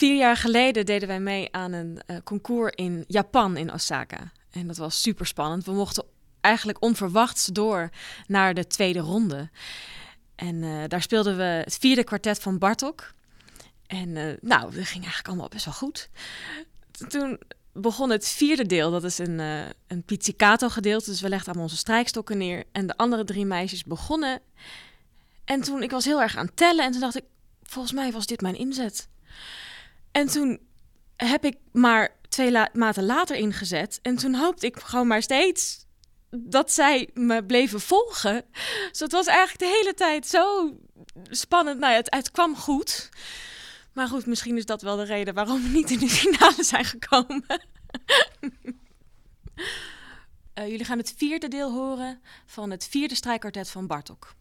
4 jaar geleden deden wij mee aan een concours in Japan, in Osaka. En dat was super spannend. We mochten eigenlijk onverwachts door naar de tweede ronde. En daar speelden we het 4e kwartet van Bartók. En dat ging eigenlijk allemaal best wel goed. Toen begon het 4e deel. Dat is een pizzicato gedeelte. Dus we legden allemaal onze strijkstokken neer. En de andere 3 meisjes begonnen. En toen, ik was heel erg aan het tellen. En toen dacht ik, volgens mij was dit mijn inzet. En toen heb ik maar 2 maten later ingezet. En toen hoopte ik gewoon maar steeds dat zij me bleven volgen. Dus het was eigenlijk de hele tijd zo spannend. Nou ja, het kwam goed. Maar goed, misschien is dat wel de reden waarom we niet in de finale zijn gekomen. Jullie gaan het 4e deel horen van het 4e strijkkwartet van Bartók.